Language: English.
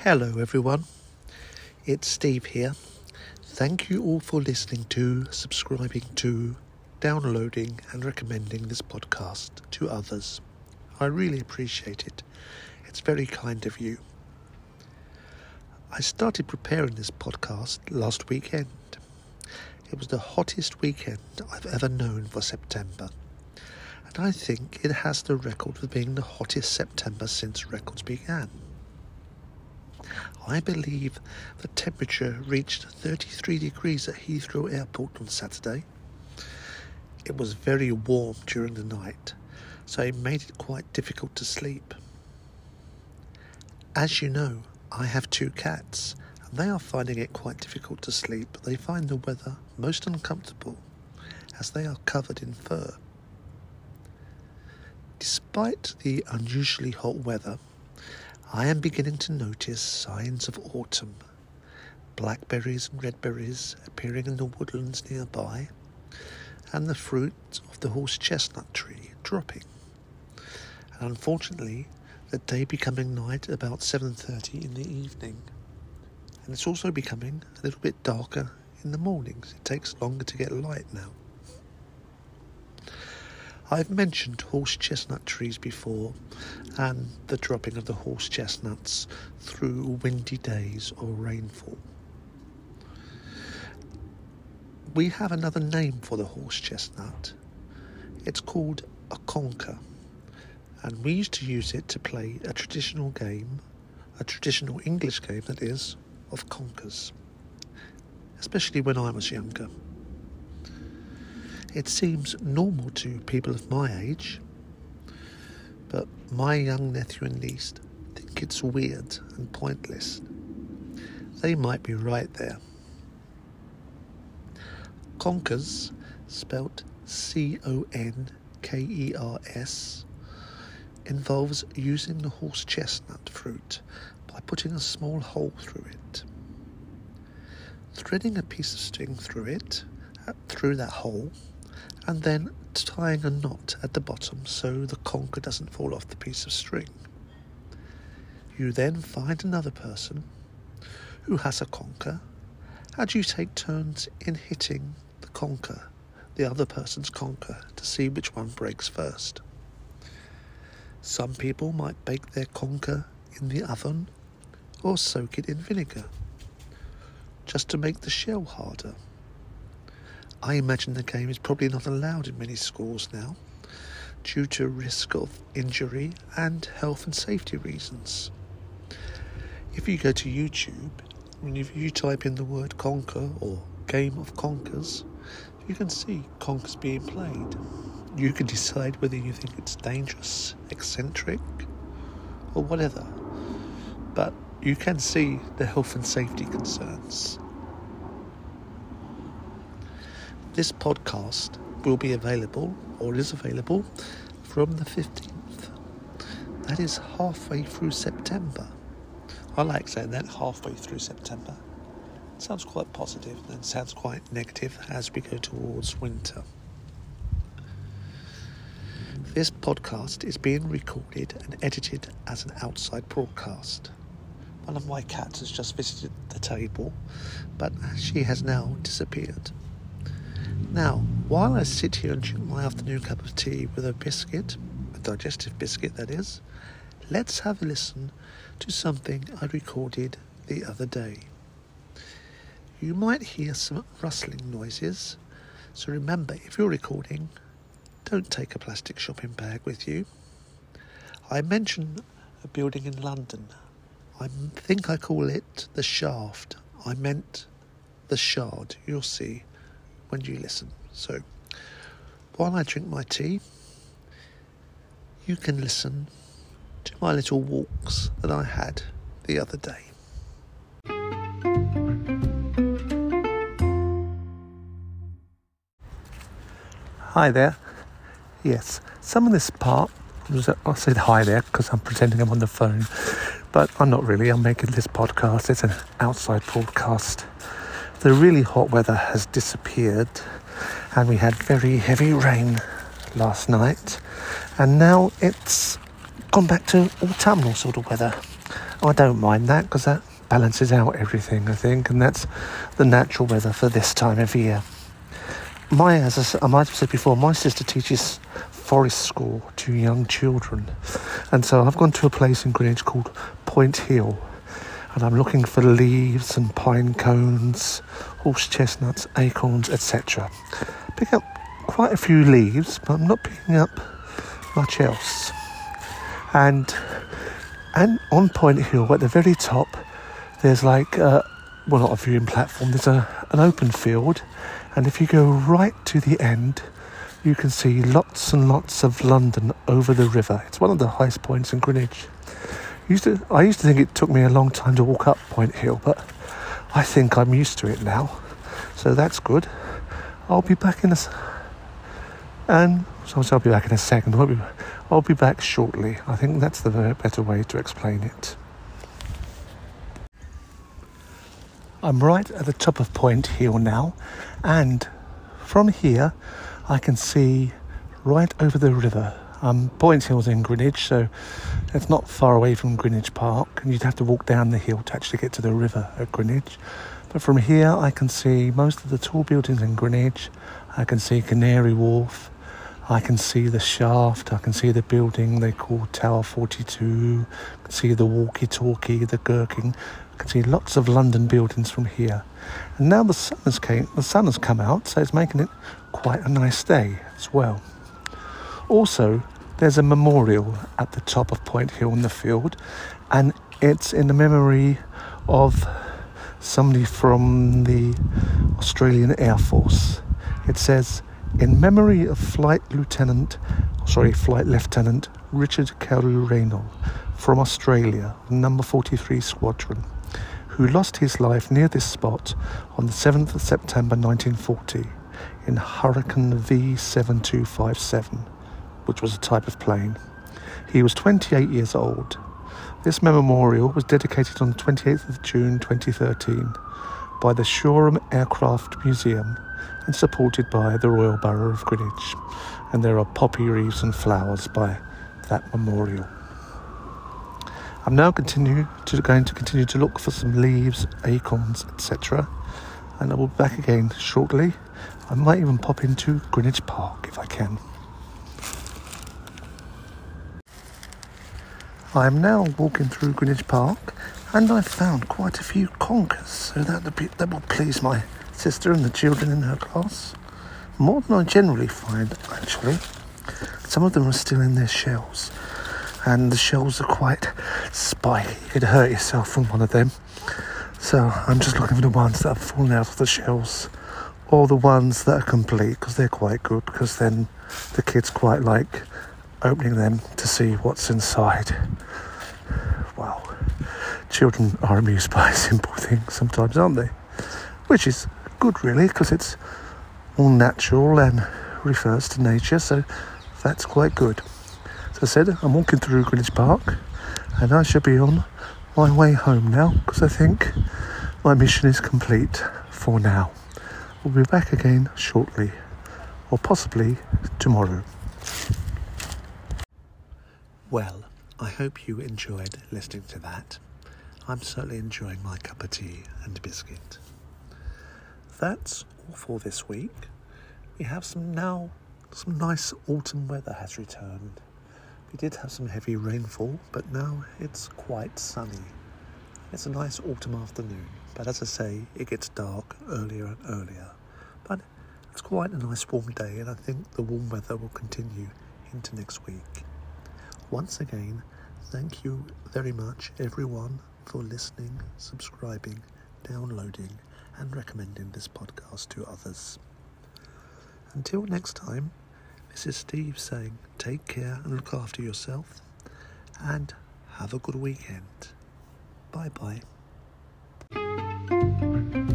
Hello everyone, it's Steve here. Thank you all for listening to, subscribing to, downloading and recommending this podcast to others. I really appreciate it. It's very kind of you. I started preparing this podcast last weekend. It was the hottest weekend I've ever known for September. And I think it has the record for being the hottest September since records began. I believe the temperature reached 33 degrees at Heathrow Airport on Saturday. It was very warm during the night, so it made it quite difficult to sleep. As you know, I have 2 cats, and they are finding it quite difficult to sleep. They find the weather most uncomfortable, as they are covered in fur. Despite the unusually hot weather, I am beginning to notice signs of autumn. Blackberries and redberries appearing in the woodlands nearby, and the fruit of the horse chestnut tree dropping. And unfortunately, the day becoming night about 7:30 in the evening. And it's also becoming a little bit darker in the mornings. It takes longer to get light now. I've mentioned horse chestnut trees before and the dropping of the horse chestnuts through windy days or rainfall. We have another name for the horse chestnut. It's called a conker, and we used to use it to play a traditional game, a traditional English game that is, of conkers, especially when I was younger. It seems normal to people of my age, but my young nephew and niece think it's weird and pointless. They might be right there. Conkers, spelt C-O-N-K-E-R-S, involves using the horse chestnut fruit by putting a small hole through it, threading a piece of string through that hole, and then tying a knot at the bottom so the conker doesn't fall off the piece of string. You then find another person who has a conker, and you take turns in hitting the other person's conker, to see which one breaks first. Some people might bake their conker in the oven or soak it in vinegar, just to make the shell harder. I imagine the game is probably not allowed in many schools now, due to risk of injury and health and safety reasons. If you go to YouTube, and if you type in the word conker or game of conkers, you can see conkers being played. You can decide whether you think it's dangerous, eccentric, or whatever. But you can see the health and safety concerns. This podcast will be available, or is available, from the 15th. That is halfway through September. I like saying that, halfway through September. It sounds quite positive and sounds quite negative as we go towards winter. This podcast is being recorded and edited as an outside broadcast. One of my cats has just visited the table, but she has now disappeared. Now, while I sit here and drink my afternoon cup of tea with a biscuit, a digestive biscuit that is, let's have a listen to something I recorded the other day. You might hear some rustling noises, so remember, if you're recording, don't take a plastic shopping bag with you. I mentioned a building in London. I think I call it the Shaft. I meant the Shard. You'll see when you listen. So, while I drink my tea, you can listen to my little walks that I had the other day. Hi there. Yes, some of this part I said hi there because I'm pretending I'm on the phone, but I'm not really. I'm making this podcast. It's an outside broadcast. The really hot weather has disappeared, and we had very heavy rain last night, and now it's gone back to autumnal sort of weather. I don't mind that because that balances out everything, I think, and that's the natural weather for this time of year. As I might have said before, my sister teaches forest school to young children, and so I've gone to a place in Greenwich called Point Hill, and I'm looking for leaves and pine cones, horse chestnuts, acorns, etc. Pick up quite a few leaves, but I'm not picking up much else. And on Point Hill, at the very top, there's like, not a viewing platform, there's an open field, and if you go right to the end, you can see lots and lots of London over the river. It's one of the highest points in Greenwich. I used to think it took me a long time to walk up Point Hill, but I think I'm used to it now, so that's good. I'll be back in a second. I'll be back shortly. I think that's the better way to explain it. I'm right at the top of Point Hill now, and from here I can see right over the river. Point Hill's in Greenwich, so it's not far away from Greenwich Park, and you'd have to walk down the hill to actually get to the river at Greenwich. But from here I can see most of the tall buildings in Greenwich. I can see Canary Wharf, I can see the Shaft, I can see the building they call Tower 42, I can see the walkie-talkie, the Gherkin. I can see lots of London buildings from here. And now the sun has come out, so it's making it quite a nice day as well. Also, there's a memorial at the top of Point Hill in the field, and it's in the memory of somebody from the Australian Air Force. It says, "In memory of Flight Lieutenant Richard Carew-Raynal from Australia, number 43 Squadron, who lost his life near this spot on the 7th of September 1940 in Hurricane V7257, which was a type of plane. He was 28 years old. This memorial was dedicated on the 28th of June 2013 by the Shoreham Aircraft Museum and supported by the Royal Borough of Greenwich. And there are poppy wreaths and flowers by that memorial." I'm now going to continue to look for some leaves, acorns, etc. And I will be back again shortly. I might even pop into Greenwich Park if I can. I am now walking through Greenwich Park, and I've found quite a few conkers, so that will please my sister and the children in her class. More than I generally find, actually. Some of them are still in their shells, and the shells are quite spiky. You could hurt yourself from one of them. So I'm just looking for the ones that have fallen out of the shells, or the ones that are complete, because they're quite good, because then the kids quite like opening them to see what's inside. Well, children are amused by simple things sometimes, aren't they? Which is good, really, because it's all natural and refers to nature, so that's quite good. As I said, I'm walking through Greenwich Park, and I should be on my way home now, because I think my mission is complete for now. We'll be back again shortly, or possibly tomorrow. Well, I hope you enjoyed listening to that. I'm certainly enjoying my cup of tea and biscuit. That's all for this week. We have some nice autumn weather has returned. We did have some heavy rainfall, but now it's quite sunny. It's a nice autumn afternoon, but as I say, it gets dark earlier and earlier. But it's quite a nice warm day, and I think the warm weather will continue into next week. Once again, thank you very much, everyone, for listening, subscribing, downloading, and recommending this podcast to others. Until next time, this is Steve saying take care and look after yourself, and have a good weekend. Bye-bye.